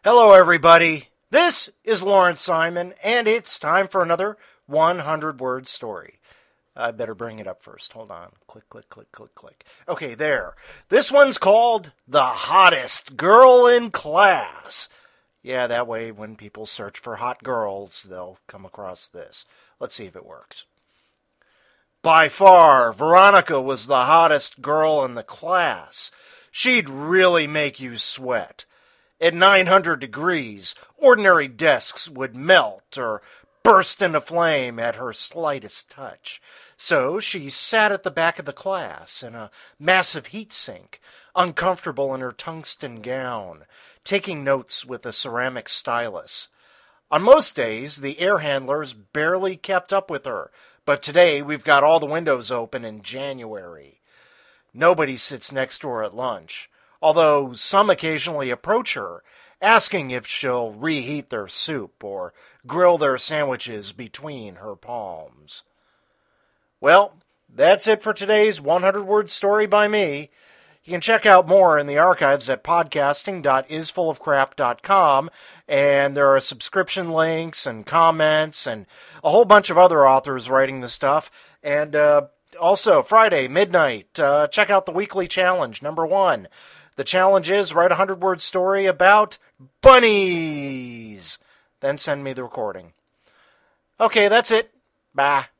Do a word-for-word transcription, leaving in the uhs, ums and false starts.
Hello, everybody. This is Lawrence Simon, and it's time for another one hundred word story. I better bring it up first. Hold on. Click, click, click, click, click. Okay, there. This one's called The Hottest Girl in Class. Yeah, that way when people search for hot girls, they'll come across this. Let's see if it works. By far, Veronica was the hottest girl in the class. She'd really make you sweat. At nine hundred degrees, ordinary desks would melt or burst into flame at her slightest touch. So she sat at the back of the class in a massive heat sink, uncomfortable in her tungsten gown, taking notes with a ceramic stylus. On most days, the air handlers barely kept up with her, but today we've got all the windows open in January. Nobody sits next to her at lunch, although some occasionally approach her, asking if she'll reheat their soup or grill their sandwiches between her palms. Well, that's it for today's one hundred word story by me. You can check out more in the archives at podcasting dot is full of crap dot com, and there are subscription links and comments and a whole bunch of other authors writing the stuff. And uh, also, Friday, midnight, uh, check out the weekly challenge, number one. The challenge is write a one hundred word story about bunnies. Then send me the recording. Okay, that's it. Bye.